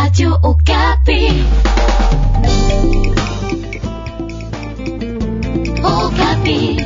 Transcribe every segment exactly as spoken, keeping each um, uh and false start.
Radio Okapi. Okapi.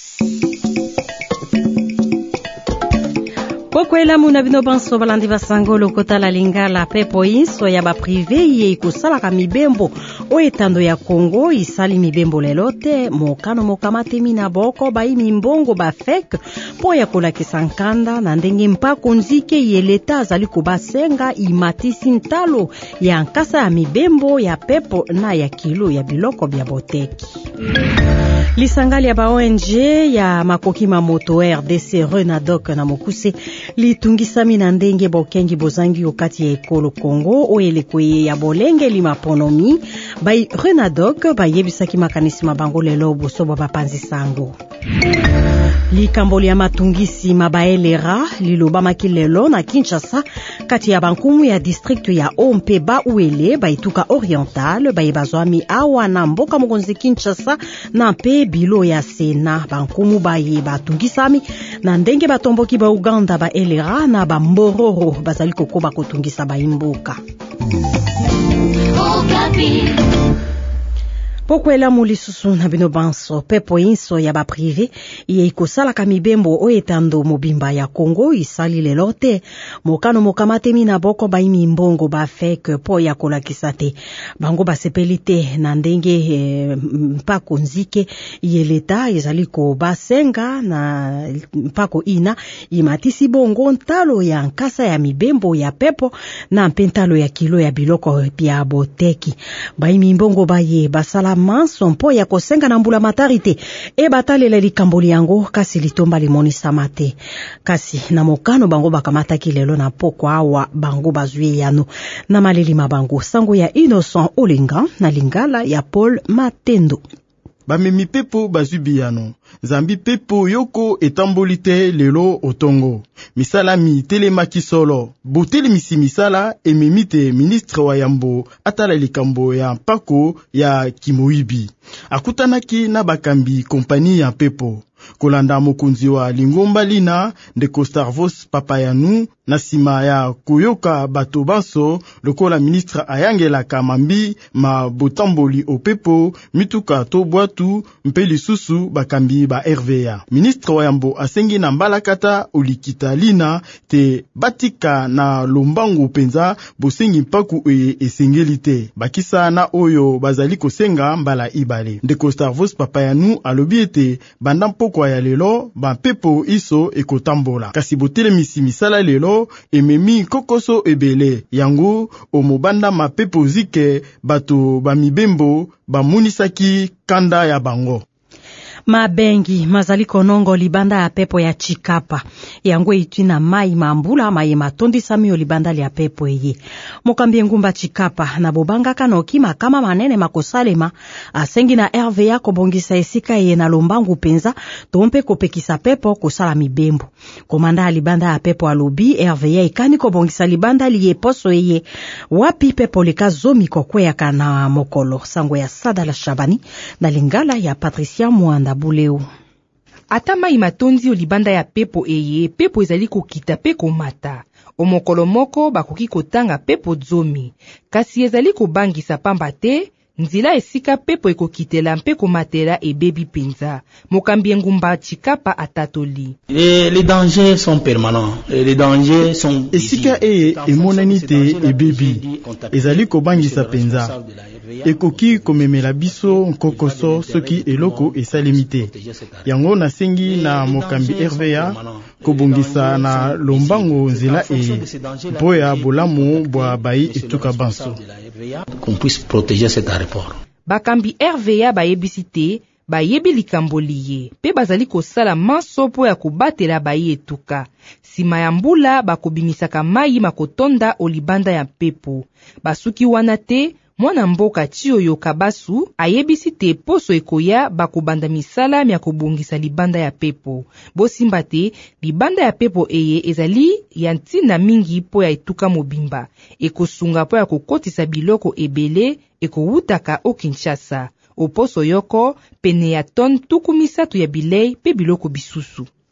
Pokwela muna bino banso balandi basango lokota la lingala pepo inso ya ba privé ye ikusala ka mibembo o etando ya Kongo isali mibembo lelote mokano mokamate mina boko ba imimbongo ba fek po ya kolakisa nkanda na ndenge mpako nzike ye leta azali kubasenga imatisi ntalo ya nkasa ya mibembo ya pepo na ya kilo ya biloko bya boteki. Lisangali ya ba O N G ya makoki mamoto R D C Renadoc na mokuse litungisami na ndenge bokengi bozangi okati ya ekolo Kongo o elekwe ya bolenge limaponomi bai Renadoc bayebisaki makanisi mabango lelo bosobo bapanzi sango. Likamboli ya matungisi mabaelera liloba makilelo na Kinshasa kati ya bankumu ya district ya Ompeba uele baituka oriental bayebazwami awa na mboka mokonzi Kinshasa na pe bilo ya Sena bankumu baye batungisami na ndenge batomboki ba Uganda ba elera na ba mbororo bazali kokoba kotungisa ba imboka. Okapi. Pokwela mulisusu na bino banso pepo inso ya ba privé ye ikosala ka mibembo o etando mobimba ya Kongo isali lelote mokano mokamate mina boko ba imimbongo ba fek po ya kolakisa te bango basepelite na ndenge eh, mpako nzike ye leta ezali ko basenga na mpako ina imatisi bongo ntalo ya nkasa ya mibembo ya pepo na mpentalo ya kilo ya biloko pia boteki ba imimbongo ba ye basala manso mpo ya kosenga na mbula matarite e batalela likamboli yango kasi litomba limonisa mate kasi na mokano bango bakamataki lelo na poko awa bango bazwie yano na maleli mabango sango ya Innocent Olenga na lingala ya Paul Matendo. Bamemi pepo bazubiyano zambi pepo yoko etambolite lelo otongo misala mi telemaki solo boteli misi misala ememite ministre wa yambo atala likambo ya mpako ya Kimoibi akutanaki na bakambi kompani ya pepo kolanda mokunzi wa Lingomba lina ndeko Starvos Papayanu na sima ya kuyoka bato banso lokola ministre ayangela kamambi ma botamboli opepo mituka to bwatu mpeli susu bakambi ba R V A. Ministre wa yambo asengi na mbalakata olikita lina te batika na lombangu penza bosengi mpaku e esengelite bakisa na oyo bazali kosenga mbala ibale. Ndeko Starvos Papayanu alobi ete banda kwa ya lelo ba pepo iso ekotambola kasi botele misi misala lelo ememi kokoso ebele yango omobanda ma pepo zike bato ba mibembo ba munisaki kanda ya bango. Mabengi mazali konongo libanda ya pepo ya Chikapa yango itina mai mambula mai matondi sami libanda ya pepo eye mokambi ngumba Chikapa na bobanga kanoki makama manene makosalema asengi na R V A kobongisa esika ye na lombangu penza tompe kopekisa pepo kosala mibembo komanda libanda ya pepo alobi R V A ikani kobongisa libanda liye poso eye wapi pepo leka zomi kokweya kana mokolo sango ya Sadala Shabani na lingala ya Patricia Mwanda buleu. Ata mai matondi o libanda ya pepo eye pepo ezali kokita pe komata omokolo moko bakoki kotanga pepo zomi kasi ezali kobangisa pamba te nzila esika pepo ekokitela mpe komatela ebebi penza mokambi ngumba Chikapa atatoli. Les, les dangers sont permanents, les dangers sont esika e emonanite ebebi ezali kobangisa penza ekoki komemela biso nkokoso soki eloko esalemite yango nasengi na mokambi R V A kobongisa na lombango nzela e boya bolamu bwa bai etuka banso qu'on puisse protéger cet aéroport. Bakambi R V A bayebisi te bayebi likambo liye pe bazali kosala manso po ya kobatela bayi etuka sima ya mbula bakobimisaka mai makotonda o libanda ya pepo basuki wana te mwana mboka Chioyo Kabasu ayebisi te poso ekoya bakobanda misala mya kobongisa libanda ya pepo bosimba te libanda ya pepo eye ezali ya ntina mingi po ya etuka mobimba ekosunga po ya kokotisa biloko ebele ekowutaka o Kinshasa oposo yoko pene ya ton tuku misatu ya bilei pe biloko bisusu.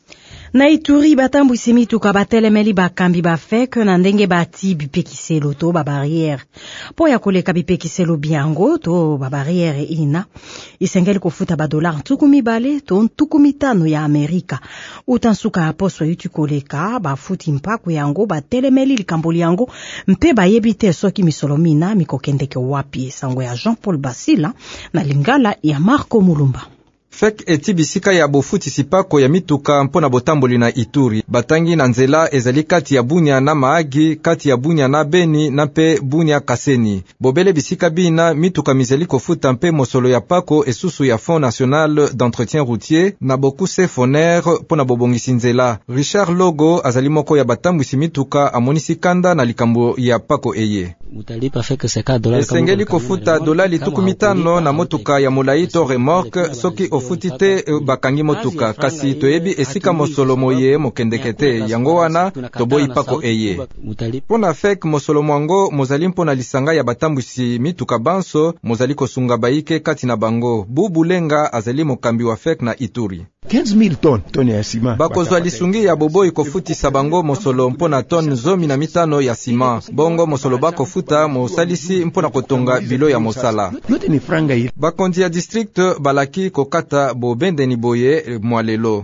Na Ituri batambwisi mituka batelemeli bakambi bafeke na ndenge bati bipekiselo to babariere po ya koleka bipekiselo biango to babariere ina isengeli kofuta badolar ntuku mibale to ntuku mitano ya Amerika utansuka aposo yutu koleka bafuti mpaku yango batelemeli likambo yango mpe bayebi te soki misolomina mikokendeke wapi. Sango ya Jean-Paul Basila na Lingala ya Marco Mulumba. Fek eti bisika ya bofuti sipako ya mituka mpona botamboli na Ituri. Batangi na nzela ezali kati ya Bunia na Maagi, kati ya Bunia na Beni na pe Bunia Kaseni. Bobele bisika bina mituka mizeli kofuta mpe mosolo ya pako esusu ya Fonds National d'Entretien Routier na bokuse foner pona bobongisi nzela. Richard Logo azali moko ya batambwisi mituka amonisi kanda na likambo ya pako eye. Esengeli kofuta dolali tuku mitano na motuka ya molai to remorque soki ofuti te bakangi motuka kasi toyebi esika mosolo moye mokendekete yango wana toboyi pako eye. Pona fek mosolo mwango mozali mpona lisanga ya batambwisi mituka banso mozali kosunga baike kati na bango. Bubulenga azali mokambi wa fek na Ituri. quinze mille tonnes toni ya sima bakozwa lisungi ya boboyi kofutisa bango mosolo mpona tone zomi na mitano ya sima bongo mosolo bakofuta mosalisi mpona kotonga bilo ya mosala. Bakonzi ya district balaki kokata bobendeni boye mwalelo.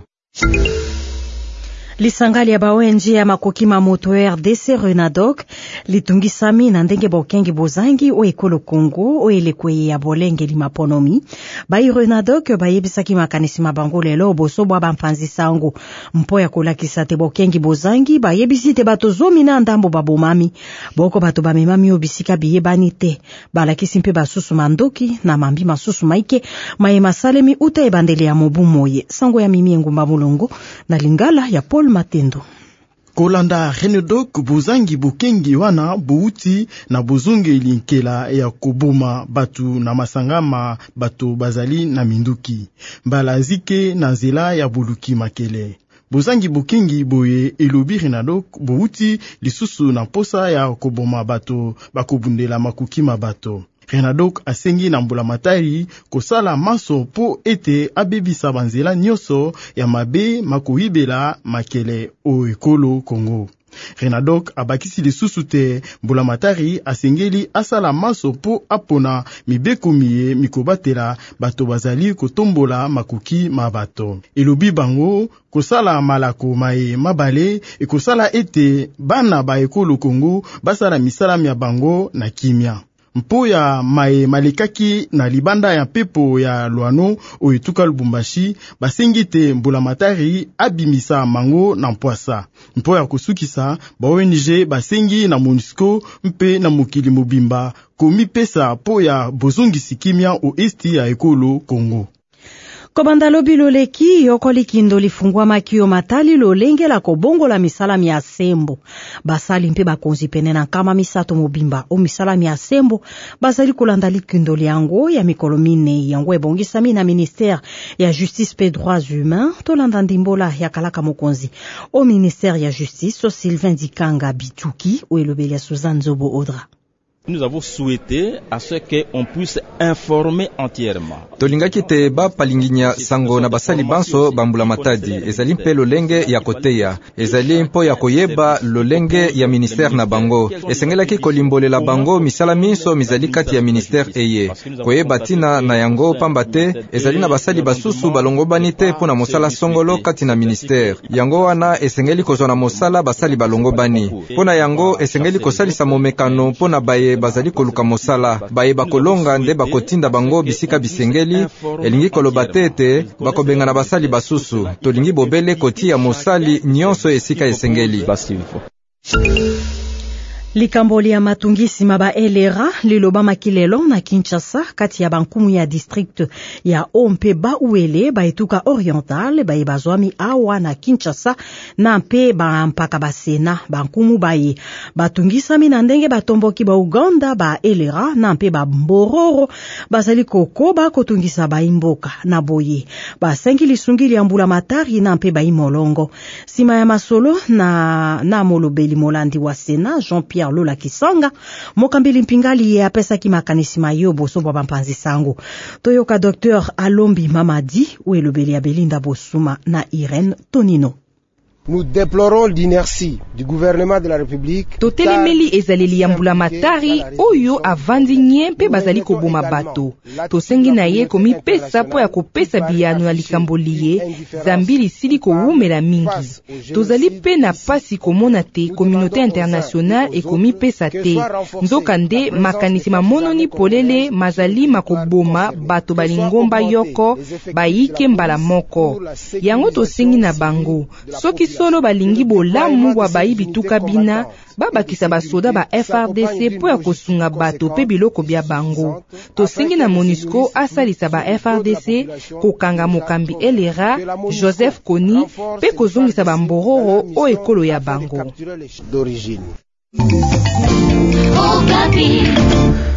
Lisangali ya bawenji ya makoki mamoto R D C Renadoc litungisami na ndenge bokengi bozangi o ekolo Congo o elekweye ya bolenge limaponomi bayi Renadoc bayebisaki makanisi mabango lelo boso bwa bampanzi sango mpo ya kolakisa te bokengi bozangi bayebisi te bato zomi na ndambo babomami boko bato bamemami obisika biyebani te balakisi mpe basusu mandoki na mambi masusu maike maye masalemi uta ebandele ya mobu moye. Sango ya mimi engumba mulongo na Lingala ya Paul Matendo. Kolanda Renadoc bozangi bokengi wana bouti na bozunge linkela ya koboma batu na masangama batu bazali na minduki balazike na nzela ya boluki makele. Bozangi bokengi boye elobi Renadoc bouti lisusu na posa ya koboma batu bakobundela makuki mabato. Renadoc asengi na mbula matari kosala maso po ete abebisa banzela nyoso ya mabe makoibela makele o ekolo Congo. Renadoc abakisi lisusu te mbula matari asengeli asala maso po apona mibeko miye mikobatela bato bazali kotombola makuki mabato. Elobi bango kosala malako maye mabale ekosala ete bana ba ekolo Congo basala misala ya bango na kimia. Mpo ya mae malekaki na libanda ya pepo ya Luano o etuka Lubumbashi basengi te mbula matari abimisa mango na mpwasa. Mpo ya kusukisa ba O N G basengi na MONUSCO mpe na mokili mobimba komi pesa po ya bozongisi kimia o esti ya ekolo Congo. Kobanda lobi loleki yokoli kindo lifungwa makio matali lolenge la kobongo la misala mi asembo. Basali mpe bakonzi pene na kama misato mobimba o misala mi asembo. Basali kolandali kindo liango ya mikolo mine yango ebongisami na ministère ya justice pe droits humains to landandimbola ya kalaka mokonzi. O ministère ya justice o Sylvain Dikanga Bituki o elobeli ya Suzanne Zobo Odra. Nous avons souhaité à ce qu'on puisse informer entièrement. Tolingaki te ba palinginya sango na basali banso bambula matadi. Ezali mpe lolenge ya koteya. Ezali mpo ya koyeba lolenge ya ministère na bango. Esengelaki kolimbolela bango misala minso mizali kati ya ministère eye. Koyeba tina na yango pambate. Ezali na basali basusu balongo banite po na mosala songolo kati na ministère. Yango wana esengeli kozwa na mosala basali balongo bani. Po na yango esengeli kosalisa momekano po na baye bazali koluka mosala baye bakolonga nde bakotinda bango bisika bisengeli elingi koloba tete bakobenga na basali basusu tolingi bobele koti ya mosali nyonso esika esengeli. Likamboli ya matungisi maba elera liloba makilelo na Kinshasa kati ya bankumu ya district ya Ompe ba uele ba etuka oriental ba ebazwami awa na Kinshasa na mpe ba mpaka basena bankumu baye batungisa mina ndenge batomboki ba Uganda ba elera na mpe ba mbororo bazali kokoba kotungisa ba imboka na boye ba sengi lisungili ya mbula matari na mpe ba imolongo sima ya masolo na na molobeli molandi wa Sena Jean-Pierre Lola Kisanga mokambili mpingali ya pesa ki makanisi mayobo so baba mpanzi sango toyoka docteur Alombi Mamadi ou elobeli ya Belinda Bosuma na Irene Tonino. Nous déplorons l'inertie du gouvernement de la République. Totelemeli ezaleli ya mbulamatari oyo avandi nye mpe bazali koboma bato. Tosengi na ye komipesa po ya kopesa biyano ya likamboli ye, zambi lisili kowumela mingi. Tozali pe na pasi komona te communauté internationale e komipesa te. Nzoka nde makanisi mamononi polele mazali makoboma bato balingomba yoko bayike mbala moko. Yango tosengi na bango. Soki solo balingi bolamu wa bayi bituka bina, babakisa basoda ba F R D C po ya kosunga bato pe biloko bya bango. Tosengi na MONUSCO asalisa ba F R D C kokanga mokambi Elera, Joseph Kony, pe kozongisa bambororo o ekolo ya bango. D'origine. Okapi.